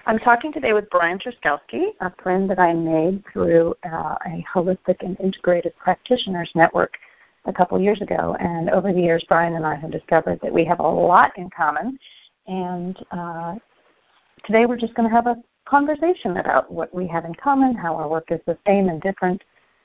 I'm talking today with Brian Truskowski, a friend that I made through a holistic and integrated practitioners network a couple years ago. And over the years, Brian and I have discovered that we have a lot in common. And today we're just going to have a conversation about what we have in common, how our work is the same and different.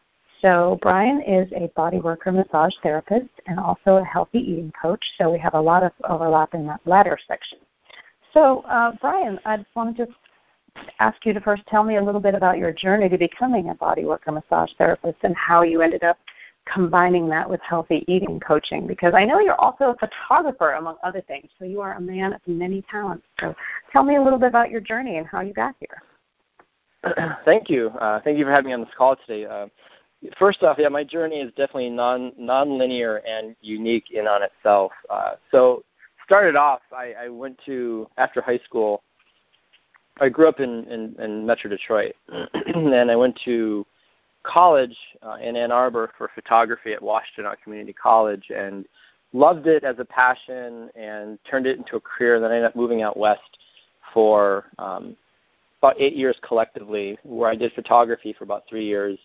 So Brian is a bodyworker massage therapist and also a healthy eating coach. So we have a lot of overlap in that latter section. So, Brian, I wanted to ask you to first tell me a little bit about your journey to becoming a bodyworker massage therapist and how you ended up combining that with healthy eating coaching, because I know you're also a photographer, among other things, so you are a man of many talents. So tell me a little bit about your journey and how you got here. Thank you. Thank you for having me on this call today. First off, my journey is definitely non-linear and unique in on itself. So started off, I went to, after high school, I grew up in Metro Detroit, and I went to college in Ann Arbor for photography at Washtenaw Community College and loved it as a passion and turned it into a career. Then I ended up moving out west for about 8 years collectively, where I did photography for about 3 years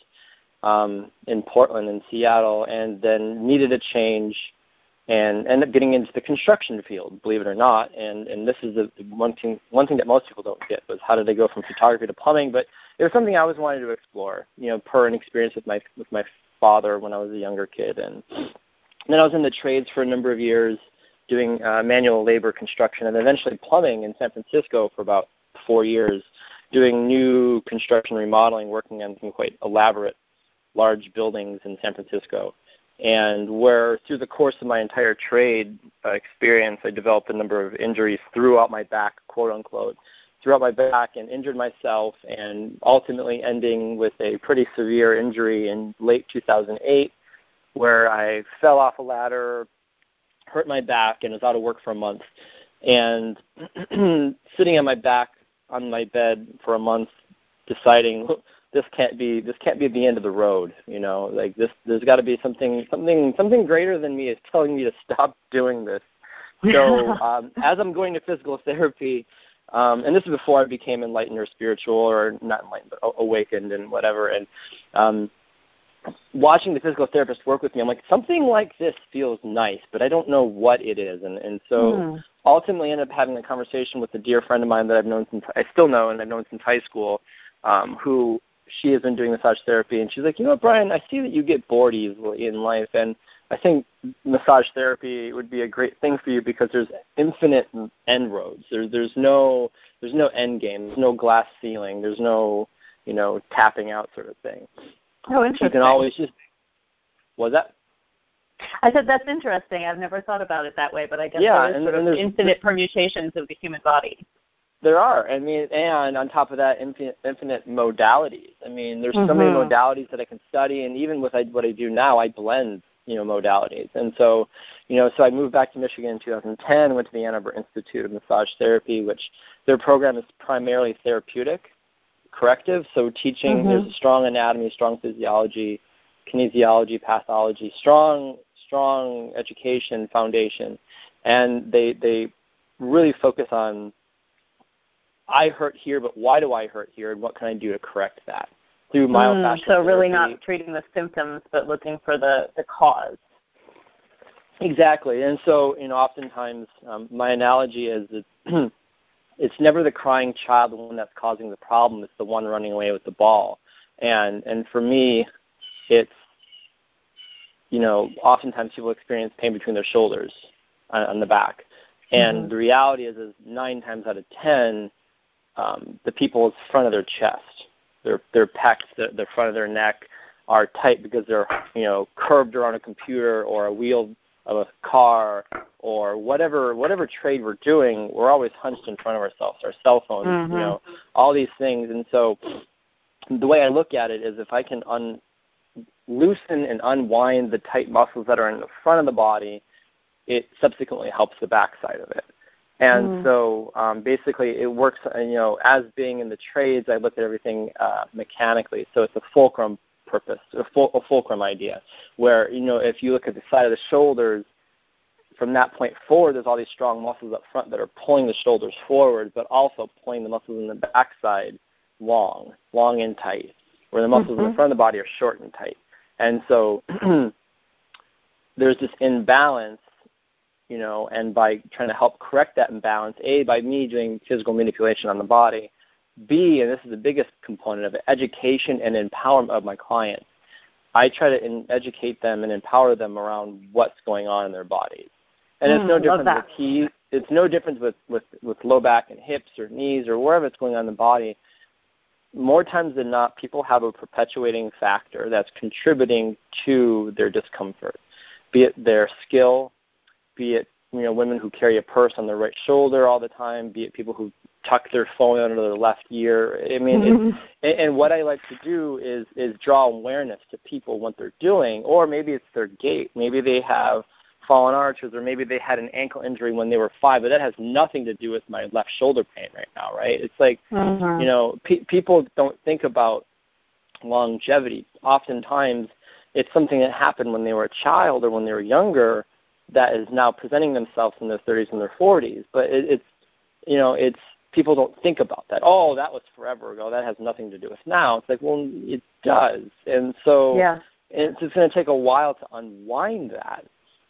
in Portland and Seattle, and then needed a change and ended up getting into the construction field, believe it or not. And this is the one thing that most people don't get, was how did they go from photography to plumbing? But it was something I always wanted to explore, per an experience with my father when I was a younger kid. And then I was in the trades for a number of years, doing manual labor construction and eventually plumbing in San Francisco for about 4 years, doing new construction remodeling, working on some quite elaborate large buildings in San Francisco. And where through the course of my entire trade experience, I developed a number of injuries throughout my back, quote unquote, throughout my back, and injured myself, and ultimately ending with a pretty severe injury in late 2008, where I fell off a ladder, hurt my back, and was out of work for a month. And sitting on my back on my bed for a month, deciding this can't be the end of the road, like this. There's got to be something greater than me is telling me to stop doing this. So as I'm going to physical therapy, and this is before I became enlightened or spiritual, or not enlightened, but awakened and whatever, and watching the physical therapist work with me, I'm like, something like this feels nice, but I don't know what it is. And so ultimately ended up having a conversation with a dear friend of mine that I've known since, I still know, and I've known since high school, who she has been doing massage therapy. And she's like, Brian, I see that you get bored easily in life, and I think massage therapy would be a great thing for you because there's infinite end roads. There's no end game. There's no glass ceiling. There's no, tapping out sort of thing. Oh, interesting. You can always just, what's that? I said that's interesting. I've never thought about it that way, but I guess there's sort of infinite permutations of the human body. There are. And on top of that, infinite modalities. There's so many modalities that I can study, and even with what I do now, I blend, modalities. And so, so I moved back to Michigan in 2010, went to the Ann Arbor Institute of Massage Therapy, which their program is primarily therapeutic, corrective, so teaching, there's a strong anatomy, strong physiology, kinesiology, pathology, strong education foundation, and they really focus on, I hurt here, but why do I hurt here, and what can I do to correct that through myofascial So really therapy. not treating the symptoms, but looking for the cause. Exactly. And so, oftentimes my analogy is that it's never the crying child, the one that's causing the problem. It's the one running away with the ball. And for me, it's, oftentimes people experience pain between their shoulders on the back. And the reality is 9 times out of 10, the people's front of their chest, their pecs, the front of their neck are tight because they're, curved around a computer or a wheel of a car or whatever trade we're doing. We're always hunched in front of ourselves, our cell phones, all these things. And so the way I look at it is if I can loosen and unwind the tight muscles that are in the front of the body, it subsequently helps the backside of it. And so basically it works, as being in the trades, I look at everything mechanically. So it's a fulcrum purpose, a fulcrum idea, where, if you look at the side of the shoulders, from that point forward, there's all these strong muscles up front that are pulling the shoulders forward, but also pulling the muscles in the backside long and tight, where the muscles in the front of the body are short and tight. And so there's this imbalance, you know, and by trying to help correct that imbalance, A, by me doing physical manipulation on the body, B, and this is the biggest component of it, education and empowerment of my clients. I try to educate them and empower them around what's going on in their bodies. And it's no different with knees. It's no different with low back and hips or knees or wherever it's going on in the body. More times than not, people have a perpetuating factor that's contributing to their discomfort, be it their skill, be it, you know, women who carry a purse on their right shoulder all the time, be it people who tuck their phone under their left ear. I mean, and what I like to do is draw awareness to people what they're doing, or maybe it's their gait. Maybe they have fallen arches, or maybe they had an ankle injury when they were 5, but that has nothing to do with my left shoulder pain right now, right? It's like, you know, people don't think about longevity. Oftentimes, it's something that happened when they were a child or when they were younger that is now presenting themselves in their 30s and their 40s. But it's, you know, it's, people don't think about that. Oh, that was forever ago. That has nothing to do with now. It's like, well, it does. And so it's going to take a while to unwind that.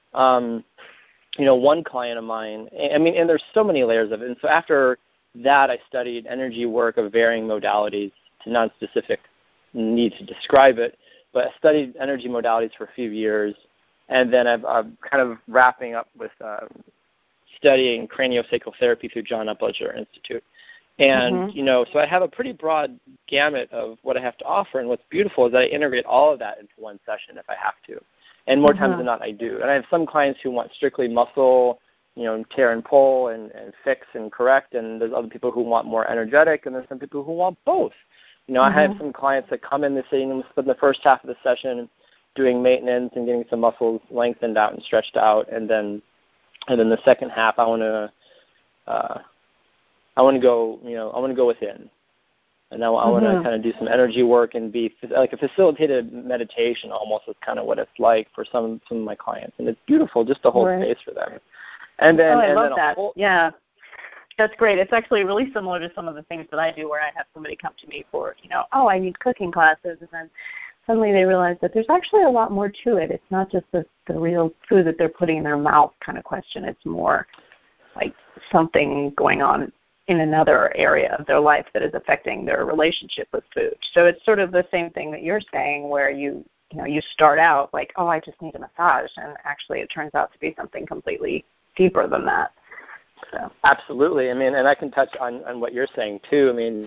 You know, one client of mine, I mean, and there's so many layers of it. And so after that, I studied energy work of varying modalities to non-specific need to describe it. But I studied energy modalities for a few years. And then I'm kind of wrapping up with studying craniosacral therapy through John Upledger Institute. And, you know, so I have a pretty broad gamut of what I have to offer. And what's beautiful is that I integrate all of that into one session if I have to. And more times than not, I do. And I have some clients who want strictly muscle, you know, tear and pull and fix and correct. And there's other people who want more energetic. And there's some people who want both. You know, I have some clients that come in, they say, you know, spend the first half of the session doing maintenance and getting some muscles lengthened out and stretched out. And then the second half, I want to go, you know, I want to go within. And I want to kind of do some energy work and be like a facilitated meditation almost is kind of what it's like for some of my clients. And it's beautiful just to hold space for them. And then, I love that. Yeah. That's great. It's actually really similar to some of the things that I do where I have somebody come to me for, you know, I need cooking classes. And then suddenly they realize that there's actually a lot more to it. It's not just the real food that they're putting in their mouth kind of question. It's more like something going on in another area of their life that is affecting their relationship with food. So it's sort of the same thing that you're saying where you start out like, I just need a massage. And actually it turns out to be something completely deeper than that. So. Absolutely. I mean, and I can touch on what you're saying too. I mean,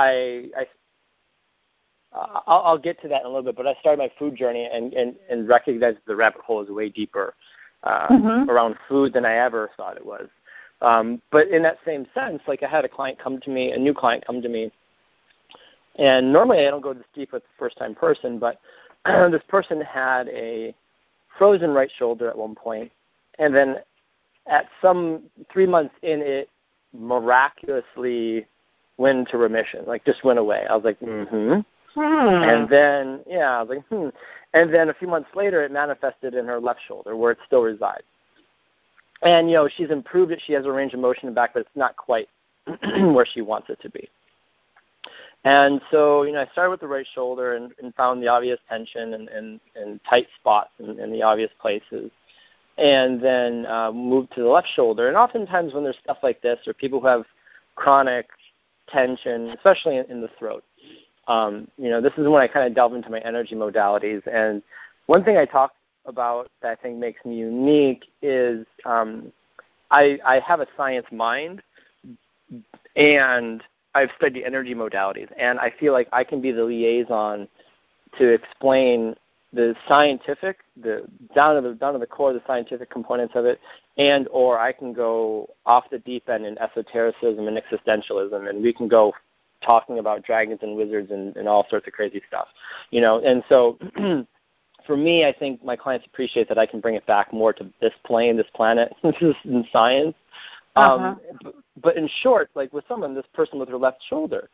I'll get to that in a little bit, but I started my food journey and recognized the rabbit hole is way deeper around food than I ever thought it was. But in that same sense, like I had a new client come to me, and normally I don't go this deep with the first-time person, but this person had a frozen right shoulder at one point, and then at some 3 months in, it miraculously went into remission, like just went away. I was like, And then, I was like, And then a few months later, it manifested in her left shoulder where it still resides. And, you know, she's improved it. She has a range of motion in the back, but it's not quite where she wants it to be. And so, you know, I started with the right shoulder and found the obvious tension and tight spots in the obvious places. And then moved to the left shoulder. And oftentimes when there's stuff like this, or people who have chronic tension, especially in the throat, you know, this is when I kind of delve into my energy modalities. And one thing I talk about that I think makes me unique is I have a science mind, and I've studied energy modalities, and I feel like I can be the liaison to explain the scientific, down to the core of the scientific components of it, and or I can go off the deep end in esotericism and existentialism, and we can go talking about dragons and wizards and all sorts of crazy stuff, you know. And so for me, I think my clients appreciate that I can bring it back more to this plane, this planet, in science. But in short, like with this person with her left shoulder,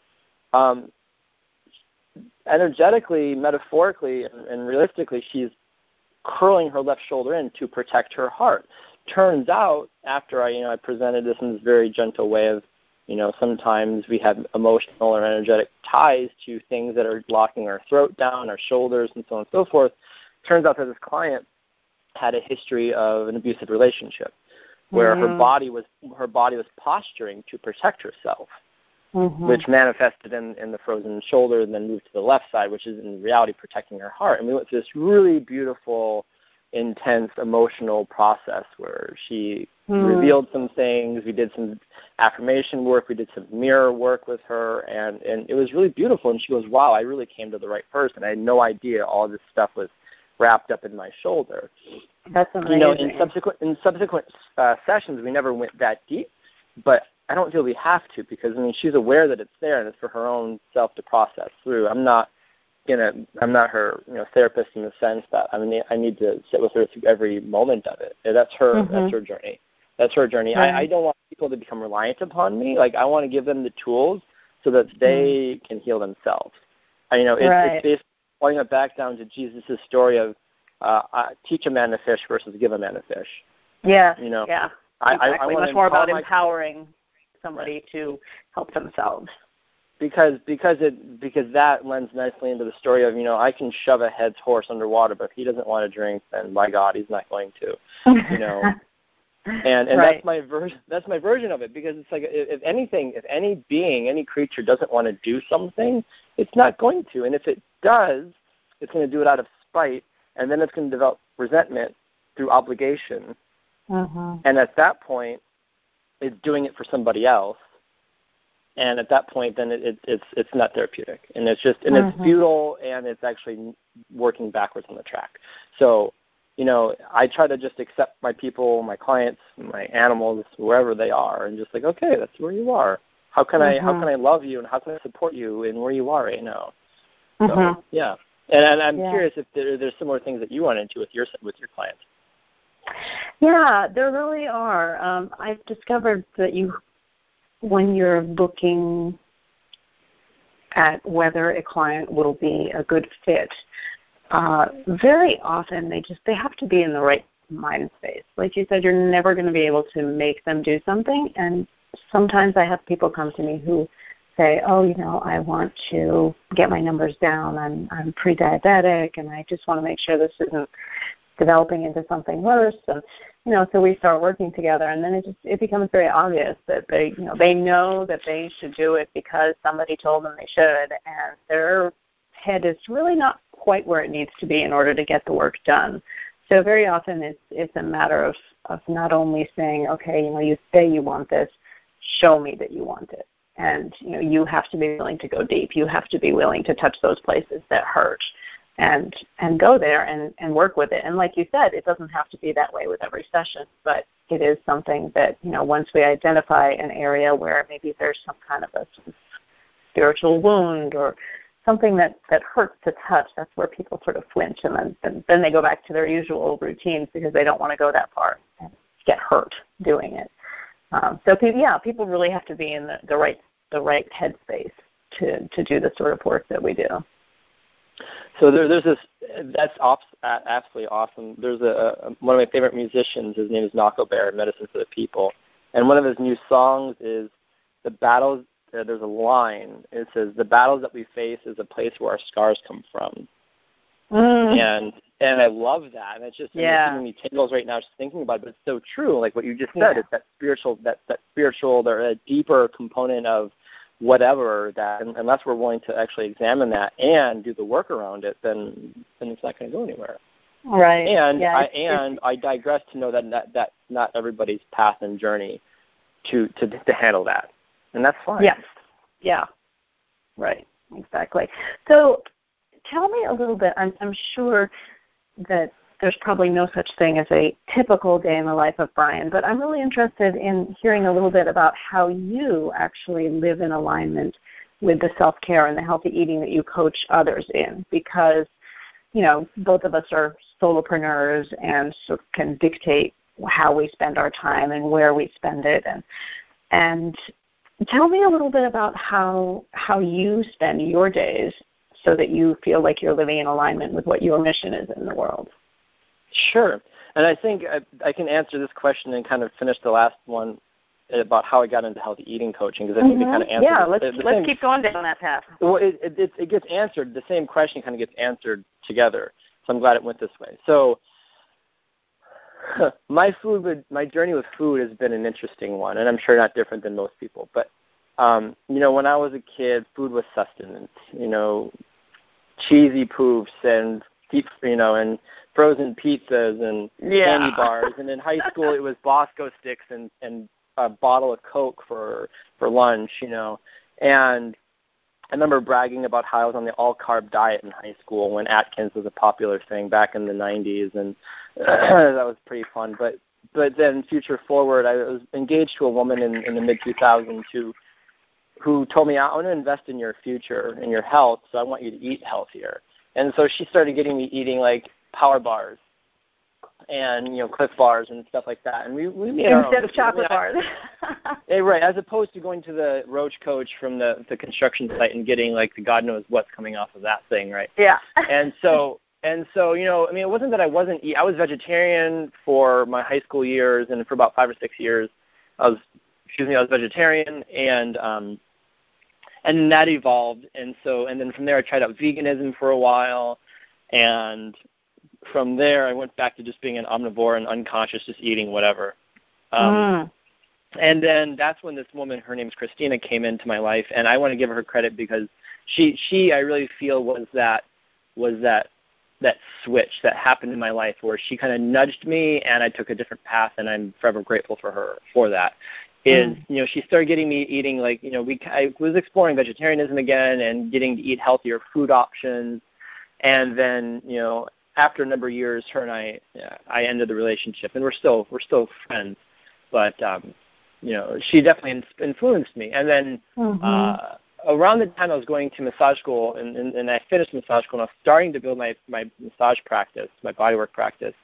energetically, metaphorically, and realistically, she's curling her left shoulder in to protect her heart. turns out, after I presented this in this very gentle way of, sometimes we have emotional or energetic ties to things that are locking our throat down, our shoulders, and so on and so forth. Turns out that this client had a history of an abusive relationship where her body was posturing to protect herself, which manifested in the frozen shoulder and then moved to the left side, which is in reality protecting her heart. And we went through this really beautiful, intense emotional process where she revealed some things. We did some affirmation work. We did some mirror work with her, and it was really beautiful. And she goes, wow, I really came to the right person. I had no idea all this stuff was wrapped up in my shoulder. That's amazing. In subsequent sessions, we never went that deep, but I don't feel we have to, because she's aware that it's there and it's for her own self to process through. I'm not her therapist in the sense that I need to sit with her through every moment of it. That's her journey. That's her journey. Right. I don't want people to become reliant upon me. Like, I want to give them the tools so that they can heal themselves. It's basically pulling it back down to Jesus' story of teach a man to fish versus give a man a fish. Yeah. Yeah. Exactly. I much more about empowering somebody to help themselves. Because that lends nicely into the story of, I can shove a head's horse underwater, but if he doesn't want to drink, then by God, he's not going to. And right. that's my version of it, because it's like, if any being, any creature doesn't want to do something, it's not going to. And if it does, it's going to do it out of spite, and then it's going to develop resentment through obligation. And at that point, it's doing it for somebody else. And at that point, then it's not therapeutic, and it's futile, and it's actually working backwards on the track. So, I try to just accept my people, my clients, my animals, wherever they are, and just like, okay, that's where you are. How can I love you, and how can I support you in where you are right now? So, yeah. And I'm curious if there's similar things that you run into with your clients. Yeah, there really are. I've discovered that when you're looking at whether a client will be a good fit, very often they have to be in the right mind space. Like you said, you're never going to be able to make them do something. And sometimes I have people come to me who say, I want to get my numbers down. I'm pre-diabetic, and I just want to make sure this isn't developing into something worse. And so we start working together, and then it becomes very obvious that they know that they should do it because somebody told them they should, and their head is really not quite where it needs to be in order to get the work done. So very often it's a matter of not only saying, okay, you say you want this, show me that you want it. And you have to be willing to go deep. You have to be willing to touch those places that hurt. And go there and work with it. And like you said, it doesn't have to be that way with every session, but it is something that, once we identify an area where maybe there's some kind of a spiritual wound or something that hurts to touch, that's where people sort of flinch, and then they go back to their usual routines because they don't want to go that far and get hurt doing it. So people really have to be in the right headspace to do the sort of work that we do. So there's this. That's absolutely awesome. There's one of my favorite musicians. His name is Nako Bear, Medicine for the People, and one of his new songs is the battles. There's a line. It says, "The battles that we face is a place where our scars come from." And I love that, and it's just giving me tingles right now just thinking about it. But it's so true. Like what you just said, it's that spiritual, or a deeper component of whatever that, unless we're willing to actually examine that and do the work around it, then it's not going to go anywhere. Right. And I digress to know that's not everybody's path and journey to handle that, and that's fine. Yes. Yeah. Right. Exactly. So, tell me a little bit. I'm sure that there's probably no such thing as a typical day in the life of Brian, but I'm really interested in hearing a little bit about how you actually live in alignment with the self-care and the healthy eating that you coach others in, because, both of us are solopreneurs and sort of can dictate how we spend our time and where we spend it. And tell me a little bit about how you spend your days so that you feel like you're living in alignment with what your mission is in the world. Sure. And I think I can answer this question and kind of finish the last one about how I got into healthy eating coaching, because I think it kind of answers. Yeah, let's keep going down that path. Well, it gets answered. The same question kind of gets answered together. So I'm glad it went this way. So my journey with food has been an interesting one, and I'm sure not different than most people. But when I was a kid, food was sustenance. Cheesy poofs and and frozen pizzas and candy bars. And in high school, it was Bosco sticks and a bottle of Coke for lunch. And I remember bragging about how I was on the all-carb diet in high school when Atkins was a popular thing back in the 90s, and that was pretty fun. But then future forward, I was engaged to a woman in the mid-2000s who told me, I want to invest in your future, in your health, so I want you to eat healthier. And so she started getting me eating, like, Power bars and, Cliff bars and stuff like that. And we made our own. Instead of chocolate bars. Right, as opposed to going to the Roach Coach from the construction site and getting, like, the God knows what's coming off of that thing, right? Yeah. And so, it wasn't that I wasn't I was vegetarian for my high school years, and for about 5 or 6 years I was vegetarian, and that evolved, and then from there I tried out veganism for a while, and from there I went back to just being an omnivore and unconscious, just eating whatever. And then that's when this woman, her name's Christina, came into my life, and I want to give her credit because she I really feel was that switch that happened in my life where she kind of nudged me and I took a different path, and I'm forever grateful for her for that. She started getting me eating, like, I was exploring vegetarianism again and getting to eat healthier food options. And then, after a number of years, her and I ended the relationship, and we're still friends. But, she definitely influenced me. And then around the time I was going to massage school, and I finished massage school, and I was starting to build my massage practice, my bodywork practice,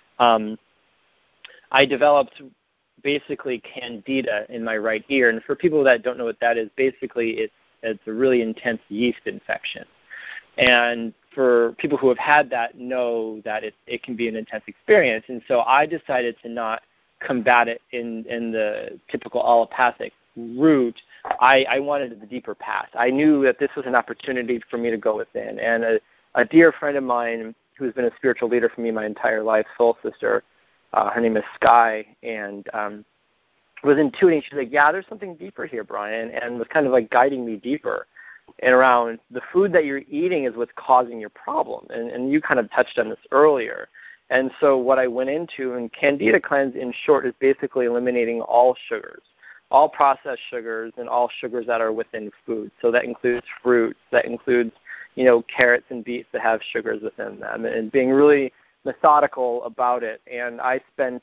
I developed basically candida in my right ear. And for people that don't know what that is, basically it's a really intense yeast infection. And for people who have had that, know that it can be an intense experience. And so I decided to not combat it in the typical allopathic route. I wanted the deeper path. I knew that this was an opportunity for me to go within. And a dear friend of mine who's been a spiritual leader for me my entire life, soul sister, her name is Sky, and was intuiting. She's like, yeah, there's something deeper here, Brian, and was kind of like guiding me deeper and around the food that you're eating is what's causing your problem. And you kind of touched on this earlier. And so what I went into, and Candida Cleanse in short, is basically eliminating all sugars, all processed sugars, and all sugars that are within food. So that includes fruits, that includes, carrots and beets that have sugars within them, and being really methodical about it. And I spent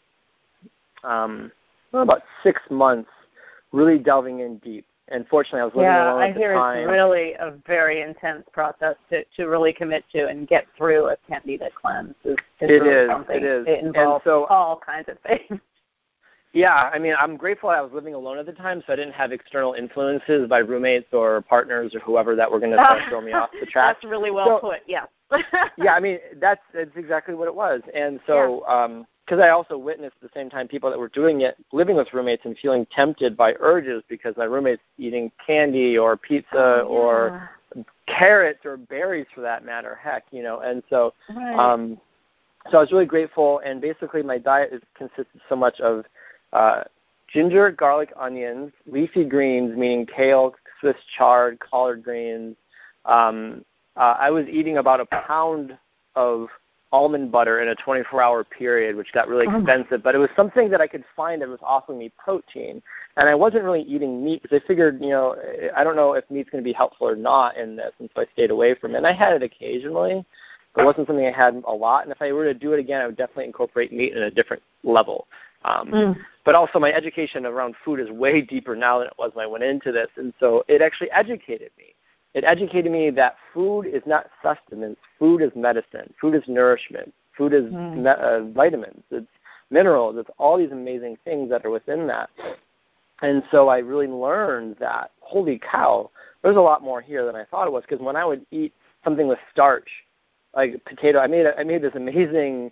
about 6 months really delving in deep. And fortunately, I was living alone at the time. Yeah, I hear it's really a very intense process to really commit to and get through a Candida Cleanse. It is. It involves all kinds of things. Yeah, I mean, I'm grateful I was living alone at the time, so I didn't have external influences by roommates or partners or whoever that were going to throw me off the track. That's really well put, yeah. Yeah, I mean, that's exactly what it was. And so, because I also witnessed at the same time people that were doing it, living with roommates and feeling tempted by urges because my roommate's eating candy or pizza or carrots or berries for that matter, heck, And so, so I was really grateful. And basically my diet consists so much of ginger, garlic, onions, leafy greens, meaning kale, Swiss chard, collard greens. I was eating about a pound of almond butter in a 24-hour period, which got really expensive, but it was something that I could find that was offering me protein. And I wasn't really eating meat because I figured, I don't know if meat's going to be helpful or not in this, and so I stayed away from it. And I had it occasionally, but it wasn't something I had a lot. And if I were to do it again, I would definitely incorporate meat in a different level. But also my education around food is way deeper now than it was when I went into this, and so it actually educated me. It educated me that food is not sustenance. Food is medicine. Food is nourishment. Food is vitamins. It's minerals. It's all these amazing things that are within that. And so I really learned that, holy cow, there's a lot more here than I thought it was, because when I would eat something with starch, like potato, I made this amazing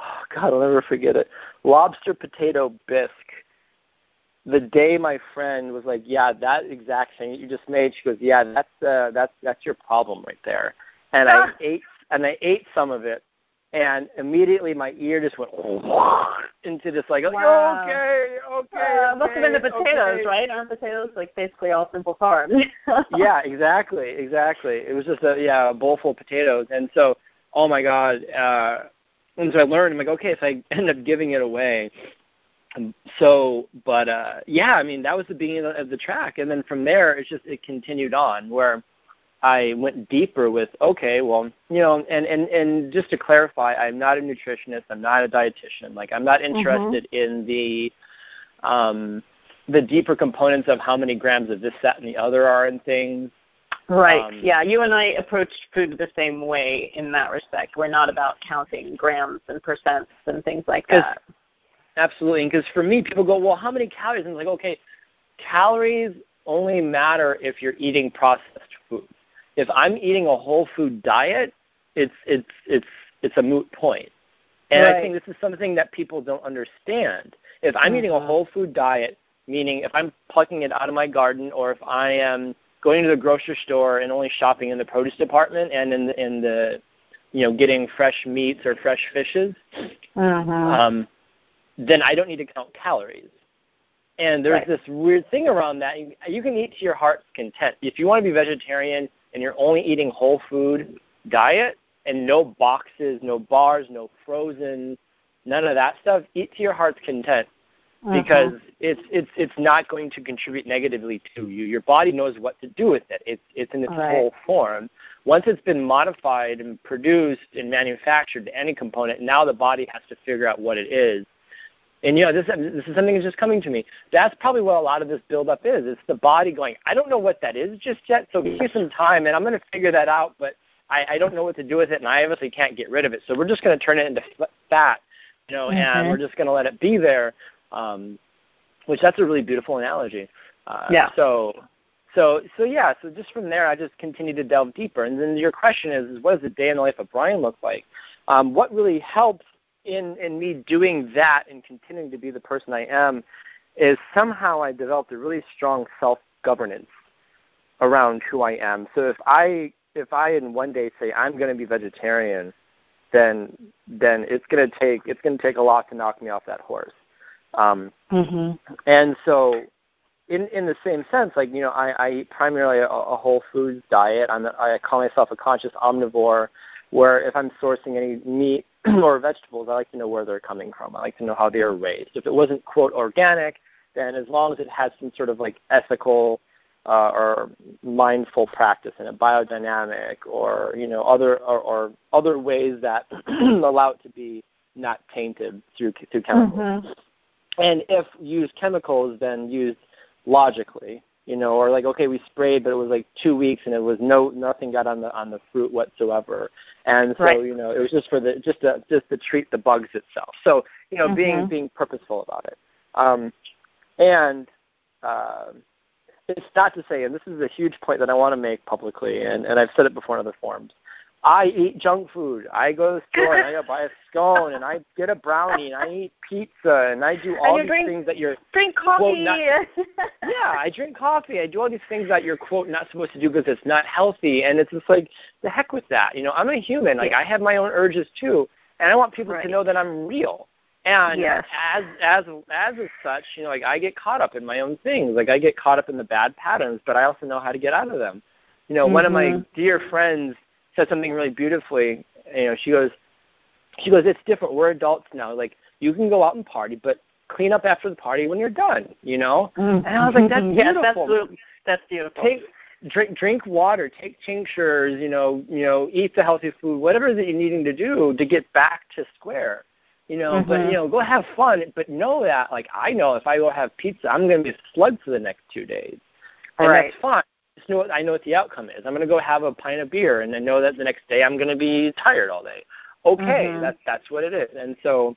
oh God, I'll never forget it. Lobster potato bisque. The day my friend was like, yeah, that exact thing that you just made, she goes, yeah, that's your problem right there. And I ate some of it, and immediately my ear just went into this like, wow. okay. Must have been the potatoes, right? Aren't potatoes like basically all simple carbs? Yeah, exactly. It was just a bowl full of potatoes, and so, oh my God. And so I learned, I'm like, okay, if I end up giving it away. Yeah, I mean, that was the beginning of the track. And then from there, it continued on where I went deeper with, okay, well, and just to clarify, I'm not a nutritionist. I'm not a dietitian. Like, I'm not interested in the deeper components of how many grams of this, that, and the other are in things. Right. Yeah, you and I approach food the same way in that respect. We're not about counting grams and percents and things like that. Absolutely, because for me, people go, well, how many calories? And it's like, okay, calories only matter if you're eating processed food. If I'm eating a whole food diet, it's a moot point. And I think this is something that people don't understand. If I'm eating a whole food diet, meaning if I'm plucking it out of my garden, or if I am going to the grocery store and only shopping in the produce department and in the getting fresh meats or fresh fishes, then I don't need to count calories. And there's this weird thing around that. You can eat to your heart's content. If you want to be vegetarian and you're only eating whole food diet and no boxes, no bars, no frozen, none of that stuff, eat to your heart's content, because it's not going to contribute negatively to you. Your body knows what to do with it. It's in its whole form. Once it's been modified and produced and manufactured to any component, now the body has to figure out what it is. And, this is something that's just coming to me. That's probably what a lot of this buildup is. It's the body going, I don't know what that is just yet, so give me some time, and I'm going to figure that out, but I don't know what to do with it, and I obviously can't get rid of it. So we're just going to turn it into fat, and we're just going to let it be there, which that's a really beautiful analogy. So just from there, I just continue to delve deeper. And then your question is what does the day in the life of Brian look like? What really helps in me doing that and continuing to be the person I am is somehow I developed a really strong self-governance around who I am. So if I in one day say I'm going to be vegetarian, then it's going to take a lot to knock me off that horse. And so in the same sense, like, I eat primarily a whole foods diet. I call myself a conscious omnivore, where if I'm sourcing any meat or vegetables, I like to know where they're coming from. I like to know how they are raised. If it wasn't, quote, organic, then as long as it has some sort of like ethical or mindful practice in it, biodynamic, or other ways that allow it to be not tainted through chemicals. And if used chemicals, then used logically, or like, okay, we sprayed, but it was like 2 weeks and it was nothing got on the fruit whatsoever. And so, it was just for just to treat the bugs itself. So, being purposeful about it. And it's not to say, and this is a huge point that I want to make publicly, and I've said it before in other forums, I eat junk food. I go to the store and I buy a scone and I get a brownie and I eat pizza and I do all these things that you're drink coffee. I drink coffee. I do all these things that you're, quote, not supposed to do because it's not healthy. And it's just like, the heck with that. I'm a human. Like, I have my own urges too, and I want people to know that I'm real. And as such, like, I get caught up in my own things. Like, I get caught up in the bad patterns, but I also know how to get out of them. One of my dear friends said something really beautifully. She goes, it's different. We're adults now. Like, you can go out and party, but clean up after the party when you're done, And I was like, that's beautiful. That's beautiful. Drink water, take tinctures, eat the healthy food, whatever that you're needing to do to get back to square, But, go have fun. But know that, like, I know if I go have pizza, I'm going to be a slug for the next 2 days. And that's fine. I know what the outcome is. I'm going to go have a pint of beer, and I know that the next day I'm going to be tired all day. Okay, that's what it is. And so,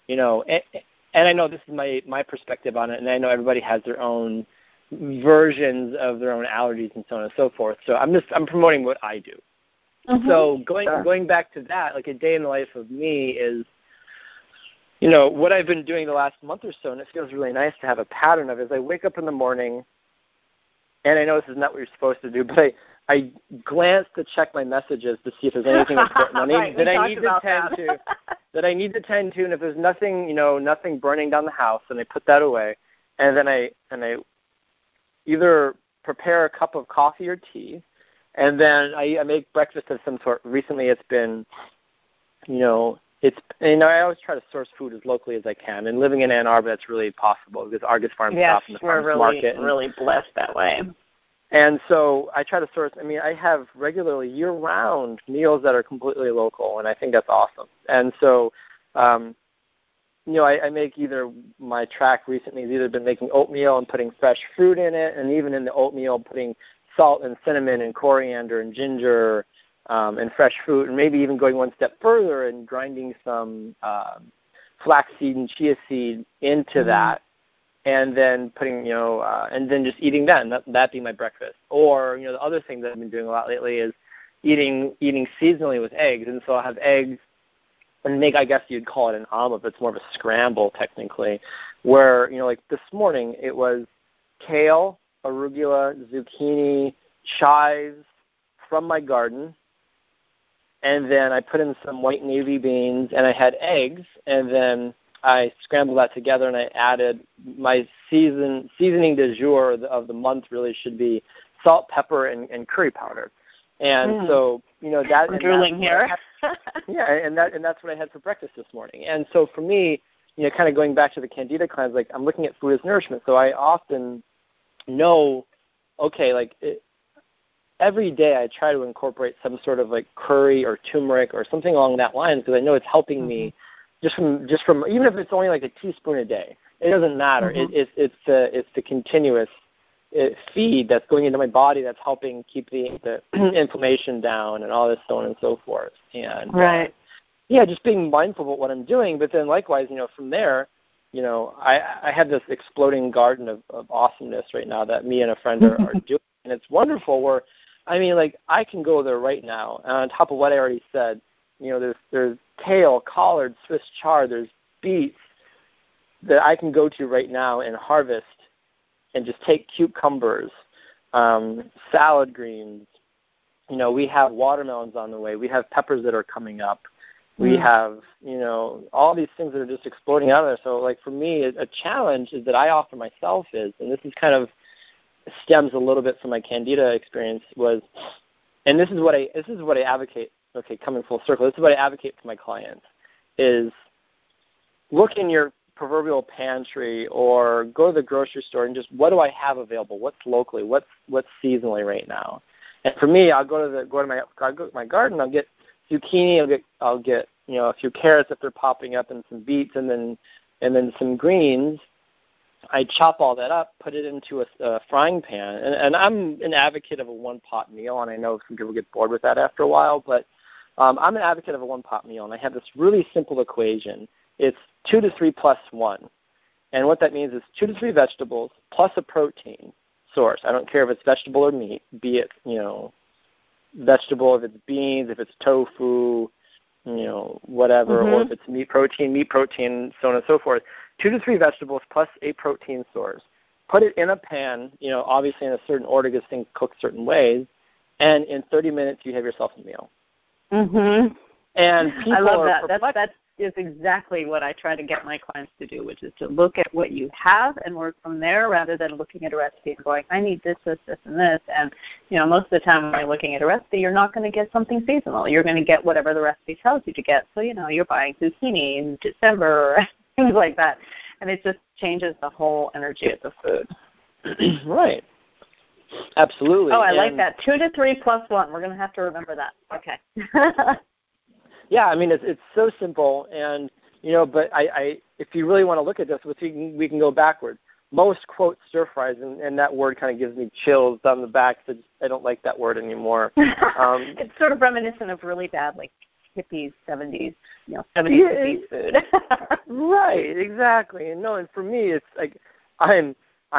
and I know this is my perspective on it, and I know everybody has their own versions of their own allergies and so on and so forth. So I'm promoting what I do. So going back to that, like, a day in the life of me is what I've been doing the last month or so, and it feels really nice to have a pattern of, is I wake up in the morning, and I know this is not what you're supposed to do, but I glance to check my messages to see if there's anything important that I need to tend to, and if there's nothing, nothing burning down the house, then I put that away, and then I either prepare a cup of coffee or tea, and then I make breakfast of some sort. Recently, it's been, I always try to source food as locally as I can, and living in Ann Arbor, that's really possible because Argus Farm stops in the farmers market. We're really blessed that way. And so I try to source. I have regularly year-round meals that are completely local, and I think that's awesome. And so, I make either my track recently has either been making oatmeal and putting fresh fruit in it, and even in the oatmeal putting salt and cinnamon and coriander and ginger and fresh fruit, and maybe even going one step further and grinding some flaxseed and chia seed into that. And then putting, and then just eating that being my breakfast. Or, the other thing that I've been doing a lot lately is eating seasonally with eggs. And so I'll have eggs and I guess you'd call it an omelet, but it's more of a scramble technically, where, like this morning it was kale, arugula, zucchini, chives from my garden. And then I put in some white navy beans and I had eggs, and then I scrambled that together, and I added my seasoning du jour of the month really should be salt, pepper, and curry powder. And so, that. I'm drooling here. And that's what I had for breakfast this morning. And so for me, kind of going back to the Candida cleanse, like I'm looking at food as nourishment. So I often know, every day I try to incorporate some sort of like curry or turmeric or something along that line because I know it's helping me. Just from even if it's only like a teaspoon a day, it doesn't matter. It's the continuous feed that's going into my body that's helping keep the inflammation down and all this, so on and so forth. And just being mindful about what I'm doing. But then likewise, from there, I have this exploding garden of awesomeness right now that me and a friend are doing, and it's wonderful. Where I can go there right now, and on top of what I already said. There's kale, collard, Swiss chard, there's beets that I can go to right now and harvest and just take cucumbers, salad greens. We have watermelons on the way. We have peppers that are coming up. We have, all these things that are just exploding out of there. So, for me, a challenge is that I offer myself is, and this is kind of stems a little bit from my Candida experience and this is what I advocate. Okay, coming full circle, this is what I advocate for my clients, is look in your proverbial pantry or go to the grocery store and just what do I have available? What's locally? What's seasonally right now? And for me, I'll go to my garden. I'll get zucchini. I'll get a few carrots if they're popping up, and some beets, and then some greens. I chop all that up, put it into a frying pan, and I'm an advocate of a one-pot meal, and I know some people get bored with that after a while, but I'm an advocate of a one-pot meal, and I have this really simple equation. It's 2 to 3 plus 1. And what that means is 2 to 3 vegetables plus a protein source. I don't care if it's vegetable or meat, be it, vegetable, if it's beans, if it's tofu, whatever, or if it's meat protein, so on and so forth. 2 to 3 vegetables plus a protein source. Put it in a pan, obviously in a certain order because things cook certain ways, and in 30 minutes you have yourself a meal. And people I love that. That is exactly what I try to get my clients to do, which is to look at what you have and work from there rather than looking at a recipe and going, I need this, this, this, and this. And, most of the time when you're looking at a recipe, you're not going to get something seasonal. You're going to get whatever the recipe tells you to get. So, you're buying zucchini in December or things like that. And it just changes the whole energy of the food. Right. Absolutely. Oh, I like that. 2 to 3 plus 1. We're going to have to remember that. Okay. Yeah, it's so simple, and but I if you really want to look at this, we can go backwards. Most quote stir fries, and that word kind of gives me chills down the back. So I don't like that word anymore. It's sort of reminiscent of really bad hippies 70s, 70s hippies food. Right, exactly. And for me, it's like I'm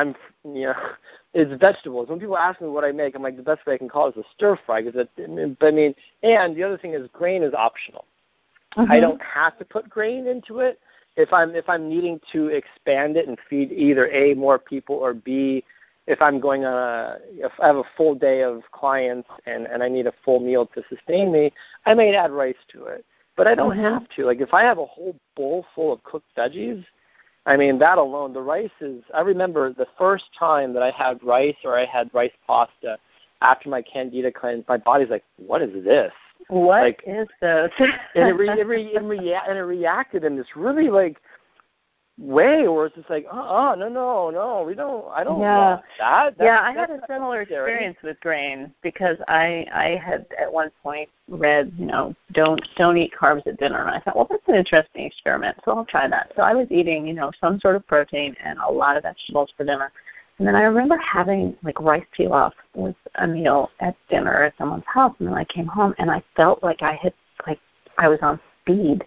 it's vegetables. When people ask me what I make, I'm like, the best way I can call it is a stir fry. And the other thing is grain is optional. I don't have to put grain into it. if I'm needing to expand it and feed either A, more people, or B, if I'm going on if I have a full day of clients and I need a full meal to sustain me, I may add rice to it. But I don't have to. Like if I have a whole bowl full of cooked veggies, I mean, that alone, the rice is, I remember the first time that I had rice or I had rice pasta after my Candida cleanse, my body's like, what is this? What is this? and it reacted in this really like way where it's just like, no, I don't want that. I had a similar experience with grain because I had at one point read, don't eat carbs at dinner, and I thought, well, that's an interesting experiment, so I'll try that. So I was eating, some sort of protein and a lot of vegetables for dinner. And then I remember having like rice pilaf with a meal at dinner at someone's house, and then I came home and I felt like I was on speed.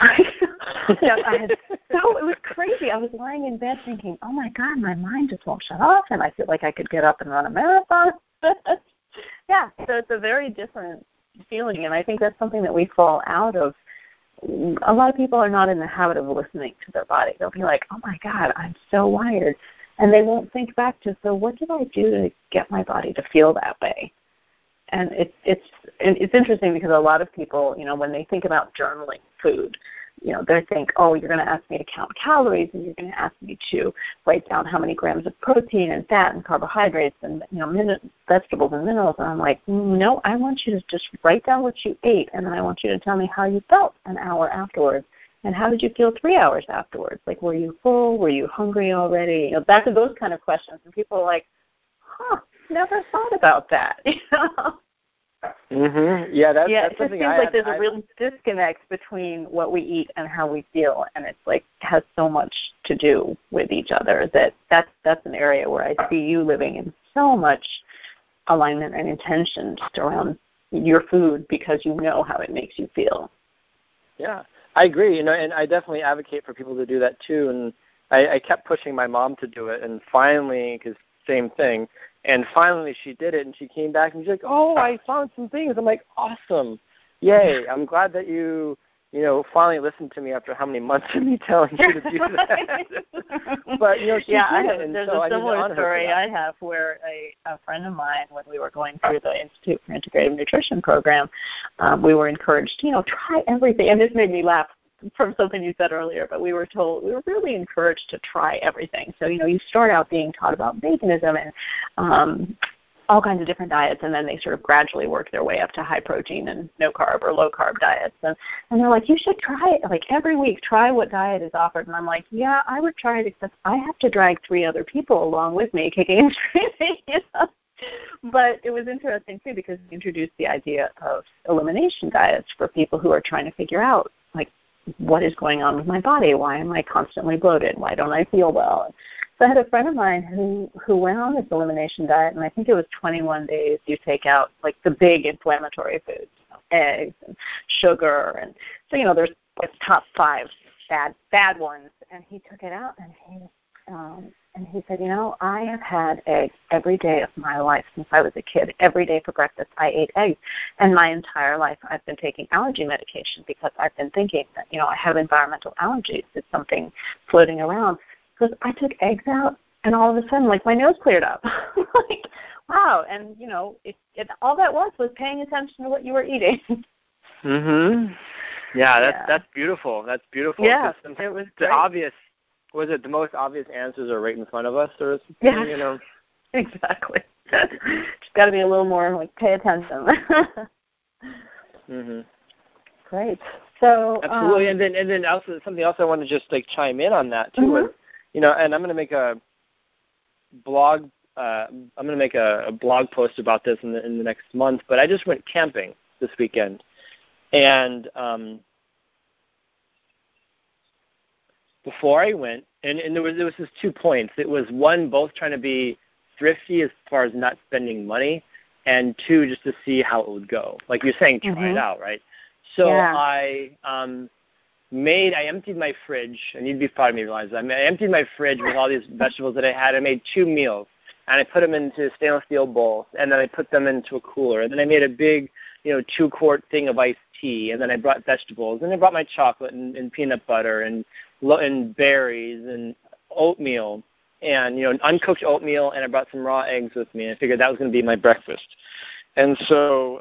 It was crazy. I was lying in bed thinking, oh my God, my mind just won't shut off, and I feel like I could get up and run a marathon. So it's a very different feeling, and I think that's something that we fall out of. A lot of people are not in the habit of listening to their body. They'll be like, oh my God, I'm so wired. And they won't think back to, so what did I do to get my body to feel that way? And it's interesting because a lot of people, when they think about journaling food, they think, oh, you're going to ask me to count calories and you're going to ask me to write down how many grams of protein and fat and carbohydrates and, vegetables and minerals. And I'm like, no, I want you to just write down what you ate, and then I want you to tell me how you felt an hour afterwards. And how did you feel 3 hours afterwards? Like, were you full? Were you hungry already? Back to those kind of questions. And people are like, never thought about that. Yeah, that's something it seems like there's a real disconnect between what we eat and how we feel, and it's like has so much to do with each other that's an area where I see you living in so much alignment and intention just around your food because you know how it makes you feel. Yeah, I agree. And I definitely advocate for people to do that too. And I kept pushing my mom to do it, and finally, because same thing. And finally she did it, and she came back, and she's like, oh, I found some things. I'm like, awesome. Yay. I'm glad that you finally listened to me after how many months of me telling you to do that. But, she did it. There's a similar story I have where a friend of mine, when we were going through the Institute for Integrative Nutrition program, we were encouraged, try everything. And this made me laugh from something you said earlier, but we were really encouraged to try everything. So, you start out being taught about veganism and all kinds of different diets, and then they sort of gradually work their way up to high protein and no carb or low carb diets. And they're like, you should try it, like every week, try what diet is offered. And I'm like, yeah, I would try it, except I have to drag 3 other people along with me kicking and screaming, But it was interesting, too, because we introduced the idea of elimination diets for people who are trying to figure out, like, what is going on with my body? Why am I constantly bloated? Why don't I feel well? So I had a friend of mine who went on this elimination diet, and I think it was 21 days. You take out, like, the big inflammatory foods, eggs and sugar. And so, there's like top 5 bad ones. And he took it out, and he said, I have had eggs every day of my life since I was a kid. Every day for breakfast I ate eggs. And my entire life I've been taking allergy medication because I've been thinking that, I have environmental allergies. It's something floating around. Because I took eggs out, and all of a sudden, like, my nose cleared up. Like, wow. And, all that was paying attention to what you were eating. Yeah, that's beautiful. That's beautiful. Yeah, it was great. The most obvious answers are right in front of us, or something, Yeah, exactly. Just got to be a little more, like, pay attention. Great. So absolutely, and then also something else I want to just like chime in on that too. Was, and I'm going to make a blog. I'm going to make a blog post about this in the next month. But I just went camping this weekend, and before I went, and there was just 2 points. It was one, both trying to be thrifty as far as not spending money, and 2, just to see how it would go. Like you're saying, try it out, right? So I emptied my fridge, and you'd be proud of me, Eliza. I emptied my fridge with all these vegetables that I had. I made 2 meals, and I put them into stainless steel bowls, and then I put them into a cooler. And then I made a big, 2-quart thing of iced tea, and then I brought vegetables, and I brought my chocolate and peanut butter and, and berries and oatmeal and, uncooked oatmeal, and I brought some raw eggs with me. I figured that was going to be my breakfast. And so,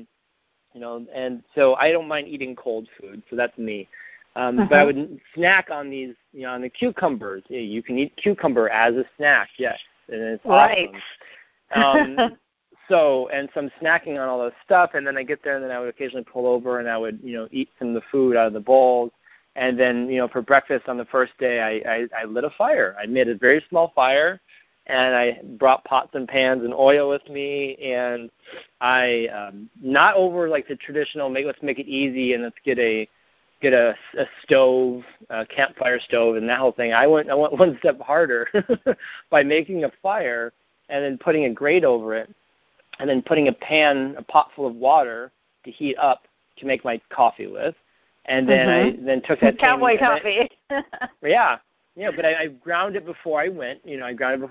and so I don't mind eating cold food, so that's me. But I would snack on these, on the cucumbers. You can eat cucumber as a snack, yes, and it's awesome. Right. And some snacking on all this stuff, and then I get there, and then I would occasionally pull over, and I would, eat some of the food out of the bowls. And then, for breakfast on the first day, I lit a fire. I made a very small fire, and I brought pots and pans and oil with me, and I, not over like the traditional, let's make it easy and let's get a stove, a campfire stove, and that whole thing. I went one step harder by making a fire and then putting a grate over it, and then putting a pot full of water to heat up to make my coffee with, and then I then took that cowboy coffee. But I ground it before I went. And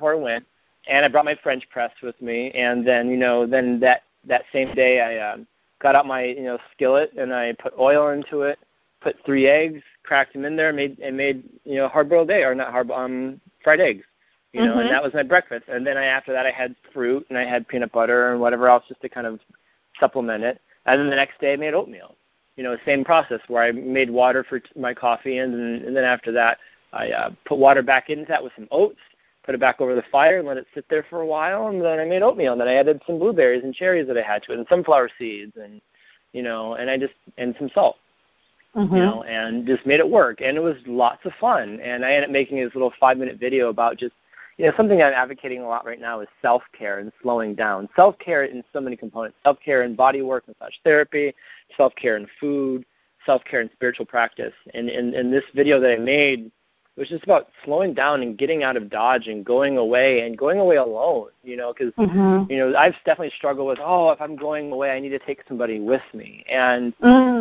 I brought my French press with me, and then then that same day I got out my skillet, and I put oil into it. Put 3 eggs, cracked them in there, and made hard-boiled egg, or not fried eggs, and that was my breakfast. And then after that I had fruit, and I had peanut butter and whatever else just to kind of supplement it. And then the next day I made oatmeal, same process where I made water for my coffee, and then after that I put water back into that with some oats, put it back over the fire and let it sit there for a while, and then I made oatmeal, and then I added some blueberries and cherries that I had to it, and sunflower seeds, and and some salt. And just made it work. And it was lots of fun. And I ended up making this little 5-minute video about just, something I'm advocating a lot right now is self-care and slowing down. Self-care in so many components. Self-care in body work, massage therapy, self-care in food, self-care in spiritual practice. And this video that I made was just about slowing down and getting out of Dodge and going away alone, because, I've definitely struggled with, if I'm going away, I need to take somebody with me. And,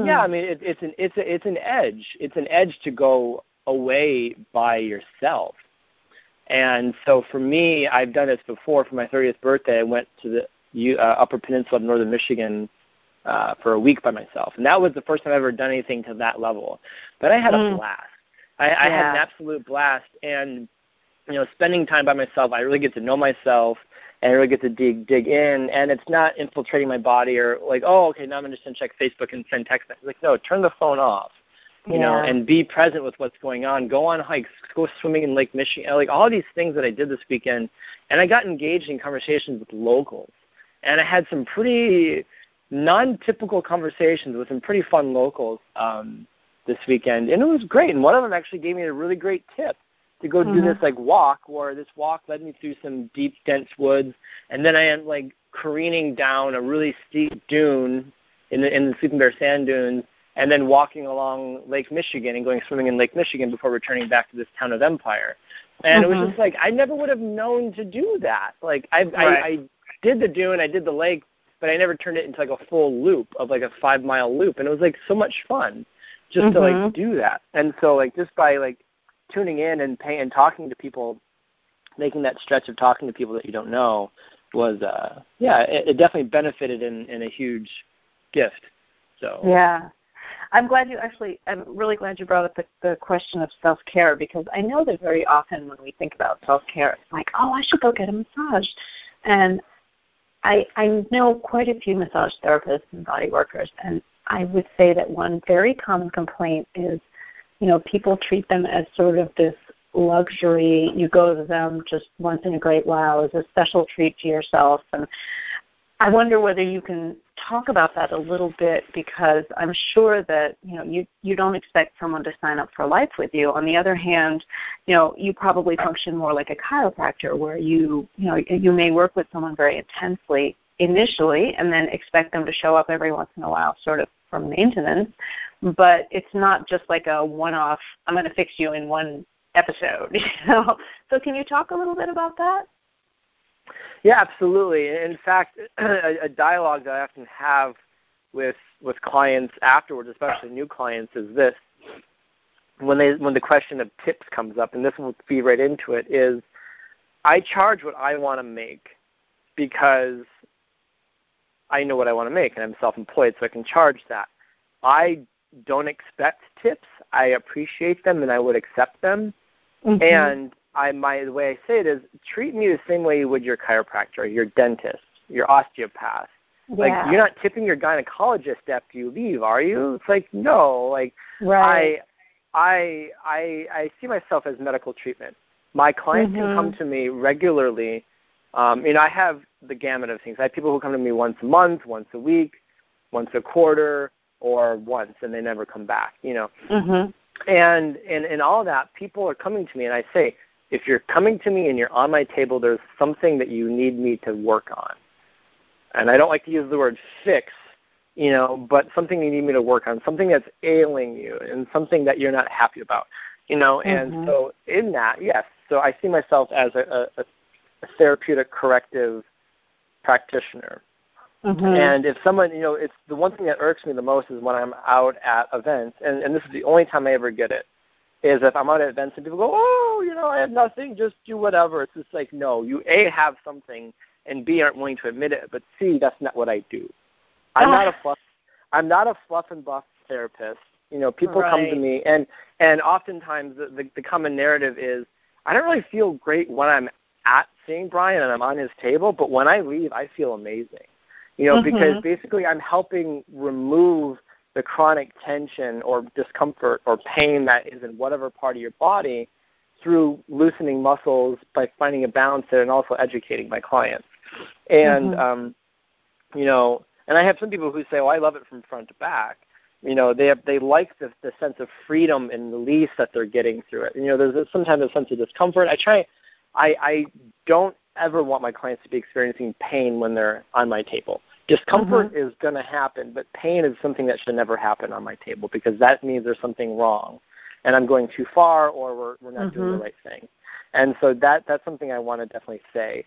it's an edge. It's an edge to go away by yourself. And so for me, I've done this before. For my 30th birthday, I went to the Upper Peninsula of northern Michigan for a week by myself. And that was the first time I've ever done anything to that level. But I had a blast. I had an absolute blast, and spending time by myself, I really get to know myself, and I really get to dig in, and it's not infiltrating my body or like, now I'm going to just check Facebook and send text messages. Like, no, turn the phone off, and be present with what's going on. Go on hikes, go swimming in Lake Michigan, like all these things that I did this weekend, and I got engaged in conversations with locals, and I had some pretty non-typical conversations with some pretty fun locals this weekend, and it was great. And one of them actually gave me a really great tip to go do this walk, where this walk led me through some deep, dense woods, and then I am careening down a really steep dune in the Sleeping Bear Sand Dunes, and then walking along Lake Michigan and going swimming in Lake Michigan before returning back to this town of Empire. And it was just I never would have known to do that. I did the dune, I did the lake, but I never turned it into a full loop of a 5-mile loop, and it was so much fun. Just to do that. And so just by tuning in and talking to people, making that stretch of talking to people that you don't know was it definitely benefited in a huge gift. So I'm really glad you brought up the question of self-care, because I know that very often when we think about self-care, it's I should go get a massage. And I know quite a few massage therapists and body workers, and I would say that one very common complaint is, people treat them as sort of this luxury. You go to them just once in a great while as a special treat to yourself. And I wonder whether you can talk about that a little bit, because I'm sure that, you don't expect someone to sign up for life with you. On the other hand, you probably function more like a chiropractor, where you may work with someone very intensely initially and then expect them to show up every once in a while, sort of for maintenance, but it's not just a one-off, I'm going to fix you in one episode. So can you talk a little bit about that? Yeah, absolutely. In fact, a dialogue that I often have with clients afterwards, especially new clients, is this. When the question of tips comes up, and this will feed right into it, is I charge what I want to make because I know what I want to make, and I'm self-employed, so I can charge that. I don't expect tips. I appreciate them and I would accept them. Mm-hmm. And the way I say it is, treat me the same way you would your chiropractor, your dentist, your osteopath. Yeah. Like, you're not tipping your gynecologist after you leave, are you? It's like, no. Like, right. I see myself as medical treatment. My clients can come to me regularly. I have the gamut of things. I have people who come to me once a month, once a week, once a quarter, or once, and they never come back, Mm-hmm. And in all of that, people are coming to me, and I say, if you're coming to me and you're on my table, there's something that you need me to work on. And I don't like to use the word fix, but something you need me to work on, something that's ailing you and something that you're not happy about, And so in that, yes, so I see myself as a therapeutic corrective practitioner. Mm-hmm. And if someone, it's the one thing that irks me the most is when I'm out at events, and this is the only time I ever get it, is if I'm out at events and people go, I have nothing, just do whatever. It's just like, no, you A, have something, and B, aren't willing to admit it, but C, that's not what I do. I'm not a fluff and buff therapist. People come to me, and oftentimes the common narrative is, I don't really feel great when I'm at seeing Brian and I'm on his table, but when I leave, I feel amazing. Because basically I'm helping remove the chronic tension or discomfort or pain that is in whatever part of your body through loosening muscles by finding a balance there and also educating my clients. And, and I have some people who say, I love it from front to back. They like the sense of freedom and release that they're getting through it. There's sometimes a sense of discomfort. I don't ever want my clients to be experiencing pain when they're on my table. Discomfort is going to happen, but pain is something that should never happen on my table because that means there's something wrong and I'm going too far or we're not doing the right thing. And so that's something I want to definitely say.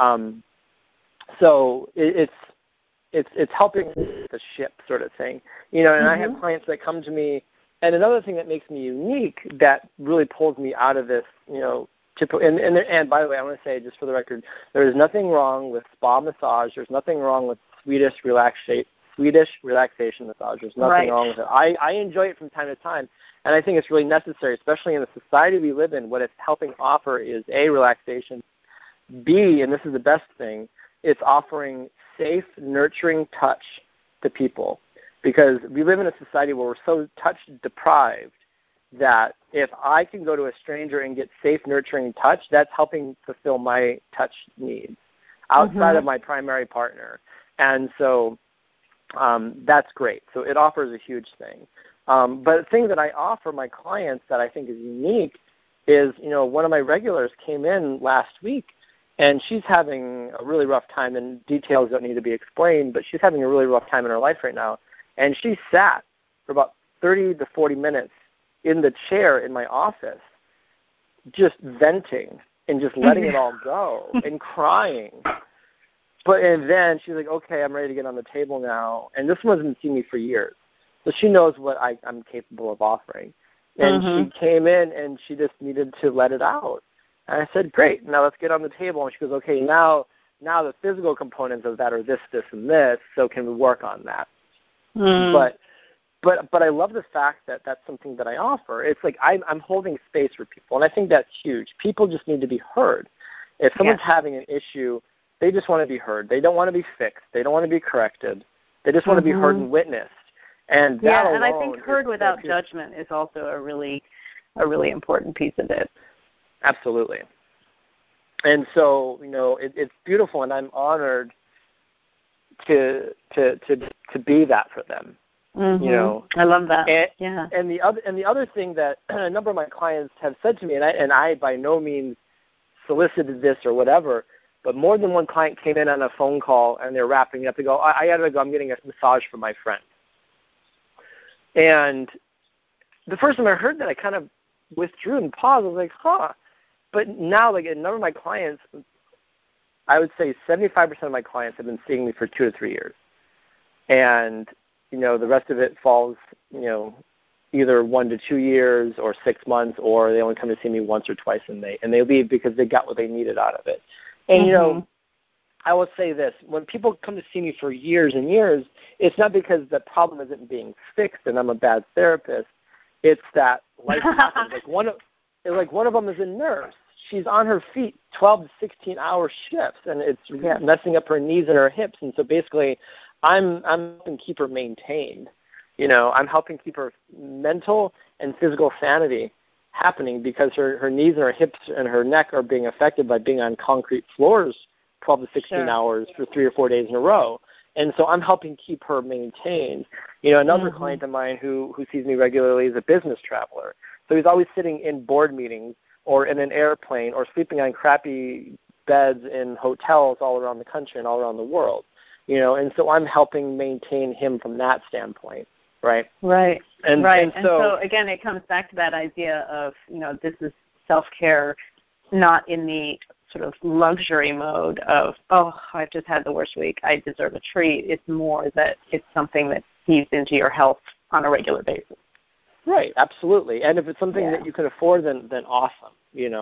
So it's helping the ship sort of thing. And I have clients that come to me, and another thing that makes me unique that really pulls me out of this, and by the way, I want to say, just for the record, there is nothing wrong with spa massage. There's nothing wrong with Swedish relaxation massage. There's nothing wrong with it. I enjoy it from time to time, and I think it's really necessary, especially in the society we live in. What it's helping offer is A, relaxation, B, and this is the best thing, it's offering safe, nurturing touch to people because we live in a society where we're so touch-deprived that if I can go to a stranger and get safe, nurturing touch, that's helping fulfill my touch needs outside of my primary partner. And so that's great. So it offers a huge thing. But the thing that I offer my clients that I think is unique is, one of my regulars came in last week, and she's having a really rough time, and details don't need to be explained, but she's having a really rough time in her life right now. And she sat for about 30 to 40 minutes in the chair in my office, just venting and just letting it all go and crying. And then she's like, okay, I'm ready to get on the table now. And this one hasn't seen me for years. So she knows what I'm capable of offering. And she came in and she just needed to let it out. And I said, great, now let's get on the table. And she goes, okay, now the physical components of that are this, this, and this, so can we work on that? But I love the fact that that's something that I offer. It's like I'm holding space for people, and I think that's huge. People just need to be heard. If someone's having an issue, they just want to be heard. They don't want to be fixed. They don't want to be corrected. They just want to be heard and witnessed. And that alone, and I think heard without judgment is also a really important piece of it. Absolutely. And so, it's beautiful, and I'm honored to be that for them. I love that. And the other thing that a number of my clients have said to me, and I by no means solicited this or whatever, but more than one client came in on a phone call and they're wrapping up. They go, I gotta go. I'm getting a massage from my friend. And the first time I heard that, I kind of withdrew and paused. I was like, But now, like a number of my clients, I would say 75% of my clients have been seeing me for 2 to 3 years, and the rest of it falls, either 1 to 2 years or 6 months, or they only come to see me once or twice, and they leave because they got what they needed out of it. And I will say this. When people come to see me for years and years, it's not because the problem isn't being fixed and I'm a bad therapist. It's that life happens. Like one of them is a nurse. She's on her feet 12 to 16-hour shifts, and it's messing up her knees and her hips. And so basically, I'm helping keep her maintained. I'm helping keep her mental and physical sanity happening because her knees and her hips and her neck are being affected by being on concrete floors 12 to 16 hours for 3 or 4 days in a row. And so I'm helping keep her maintained. Another client of mine who sees me regularly is a business traveler. So he's always sitting in board meetings or in an airplane or sleeping on crappy beds in hotels all around the country and all around the world. And so I'm helping maintain him from that standpoint. Right. And so again, it comes back to that idea of, this is self-care, not in the sort of luxury mode of, I've just had the worst week, I deserve a treat. It's more that it's something that feeds into your health on a regular basis. Right, absolutely. And if it's something that you can afford, then awesome,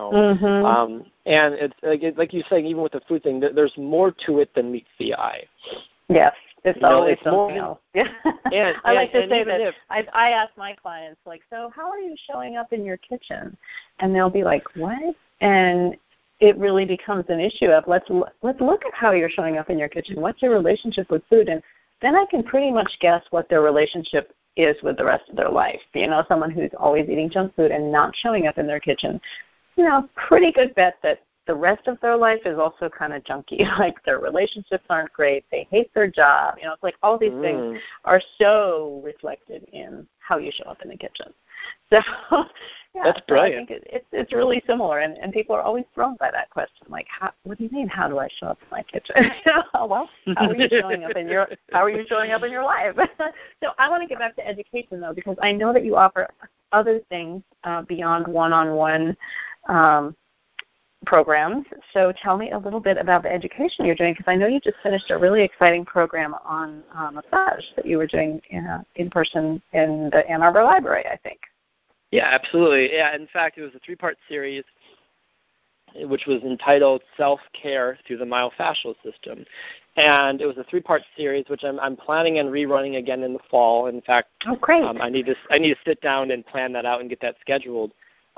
And it's like you're saying, even with the food thing, there's more to it than meets the eye. Yes. It's always something else. Yeah. I like to say that I ask my clients, so how are you showing up in your kitchen? And they'll be like, what? And it really becomes an issue of let's look at how you're showing up in your kitchen. What's your relationship with food? And then I can pretty much guess what their relationship is with the rest of their life. Someone who's always eating junk food and not showing up in their kitchen, pretty good bet that the rest of their life is also kind of junky. Like their relationships aren't great. They hate their job. It's like all these things are so reflected in how you show up in the kitchen. So, that's brilliant. I think it's really similar, and people are always thrown by that question. Like, what do you mean? How do I show up in my kitchen? Well, how are you showing up in your life? So, I want to get back to education though, because I know that you offer other things beyond one-on-one programs. So tell me a little bit about the education you're doing, because I know you just finished a really exciting program on massage that you were doing in person in the Ann Arbor Library, I think. Yeah, absolutely. Yeah, in fact, it was a 3-part series, which was entitled Self-Care Through the Myofascial System. And it was a 3-part series, which I'm planning on rerunning again in the fall. In fact, great. I need to sit down and plan that out and get that scheduled.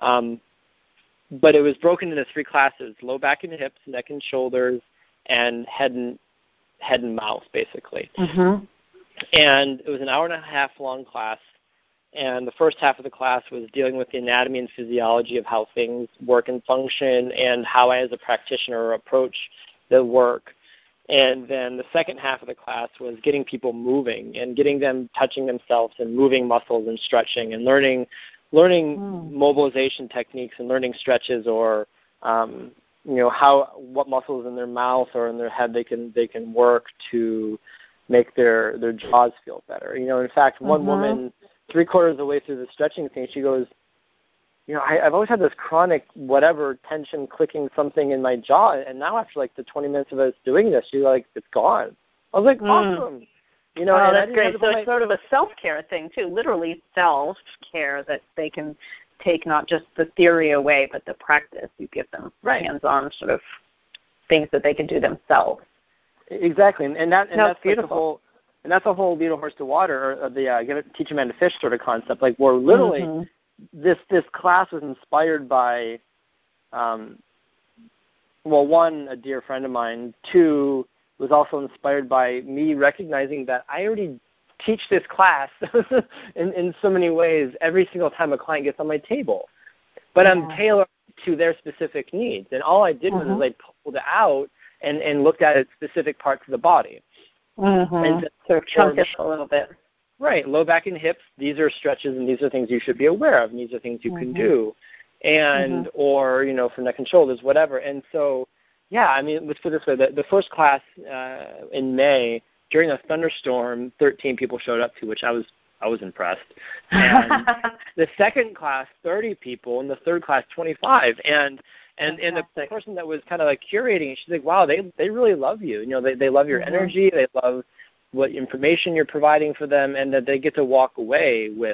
But it was broken into 3 classes: low back and hips, neck and shoulders, and head and mouth, basically. Mm-hmm. And it was an hour-and-a-half long class. And the first half of the class was dealing with the anatomy and physiology of how things work and function and how I, as a practitioner, approach the work. And then the second half of the class was getting people moving and getting them touching themselves and moving muscles and stretching and learning mobilization techniques and learning stretches, or what muscles in their mouth or in their head they can work to make their jaws feel better. In fact, one woman 3/4 of the way through the stretching thing, she goes, I've always had this chronic whatever tension clicking something in my jaw, and now after the 20 minutes of us doing this, she's like, it's gone. I was like, awesome. That's great. So it's sort of a self-care thing, too, literally self-care that they can take not just the theory away, but the practice. You give them hands-on sort of things that they can do themselves. Exactly, and that's beautiful. That's a whole lead a horse to water, or the teach a man to fish sort of concept. Like, where literally this class was inspired by, one, a dear friend of mine, 2, was also inspired by me recognizing that I already teach this class in so many ways every single time a client gets on my table. But I'm tailored to their specific needs. And all I did was I pulled it out and looked at its specific parts of the body. And sort of chunk it a little bit. Right. Low back and hips, these are stretches and these are things you should be aware of and these are things you can do. And, or, for neck and shoulders, whatever. And so, let's put it this way. The first class in May, during a thunderstorm, 13 people showed up to, which I was impressed. And the second class, 30 people, and the third class, 25. And the person that was kind of curating, she's like, wow, they really love you. They love your energy. They love what information you're providing for them, and that they get to walk away with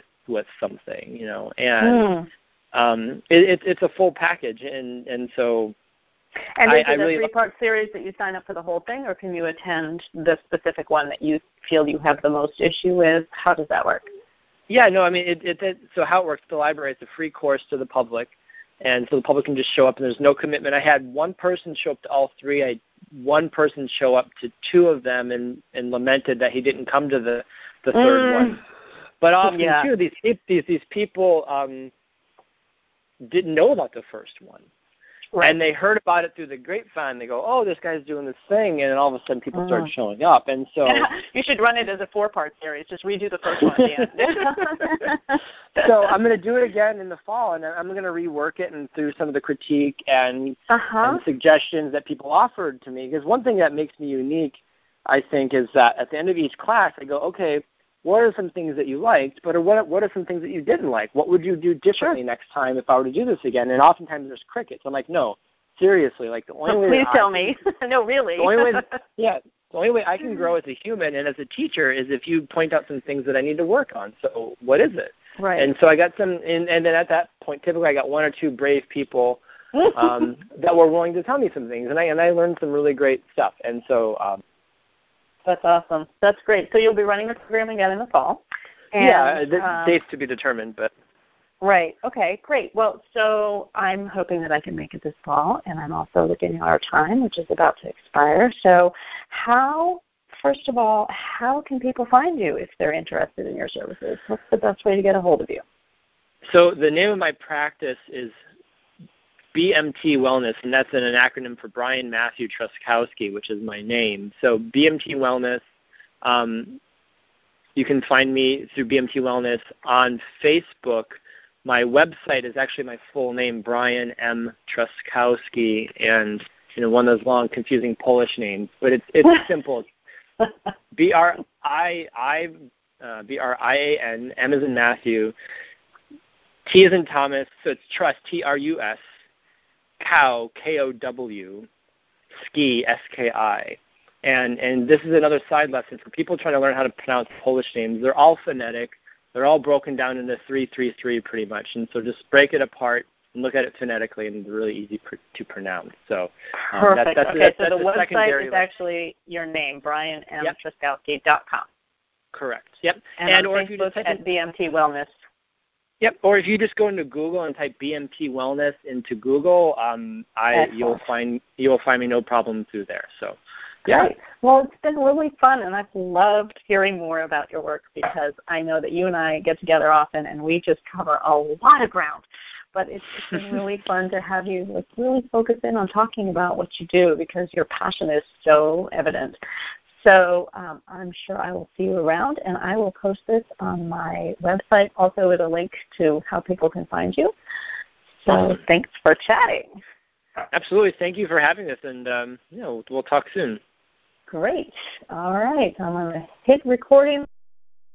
something, And it's a full package. And so And is it a three-part series that you sign up for the whole thing, or can you attend the specific one that you feel you have the most issue with? How does that work? Yeah, no, I mean, so how it works, the library, it's a free course to the public, and so the public can just show up, and there's no commitment. I had one person show up to all three. I had one person show up to two of them and lamented that he didn't come to the third one. But often, too, these people didn't know about the first one. Right. And they heard about it through the grapevine. They go, oh, this guy's doing this thing, and then all of a sudden people started showing up. And so you should run it as a 4-part series. Just redo the first one at the end. So I'm going to do it again in the fall, and I'm going to rework it and through some of the critique and suggestions that people offered to me. Because one thing that makes me unique, I think, is that at the end of each class, I go, okay, what are some things that you liked, but what are some things that you didn't like? What would you do differently next time if I were to do this again? And oftentimes there's crickets. I'm like, no, seriously, like the only way. Please tell me. No, really. The only way I can grow as a human and as a teacher is if you point out some things that I need to work on. So what is it? Right. And so I got some, and then at that point, typically I got one or two brave people that were willing to tell me some things, and I learned some really great stuff. And so. That's awesome. That's great. So you'll be running the program again in the fall. And, dates to be determined, but. Right. Okay, great. Well, so I'm hoping that I can make it this fall, and I'm also looking at our time, which is about to expire. So first of all, how can people find you if they're interested in your services? What's the best way to get a hold of you? So the name of my practice is BMT Wellness, and that's an acronym for Brian Matthew Truskowski, which is my name. So BMT Wellness, you can find me through BMT Wellness on Facebook. My website is actually my full name, Brian M. Truskowski, and one of those long, confusing Polish names, but it's simple. Brian, M as in Matthew, T as in Thomas, so it's Trust, Trus. Cow, Kow, Ski, Ski. And this is another side lesson for people trying to learn how to pronounce Polish names. They're all phonetic. They're all broken down into 333 pretty much. And so just break it apart and look at it phonetically, and it's really easy to pronounce. So perfect. That's so the website is actually your name, brianmtruskowski.com. Correct. Yep. And or if you just at BMT Wellness. Yep, or if you just go into Google and type BMT Wellness into Google, you'll find me no problem through there. So, yeah. Great. Well, it's been really fun, and I've loved hearing more about your work because I know that you and I get together often, and we just cover a lot of ground. But it's been really fun to have you really focus in on talking about what you do because your passion is so evident. So I'm sure I will see you around, and I will post this on my website also with a link to how people can find you. So Thanks for chatting. Absolutely. Thank you for having us, and we'll talk soon. Great. All right. I'm going to hit recording.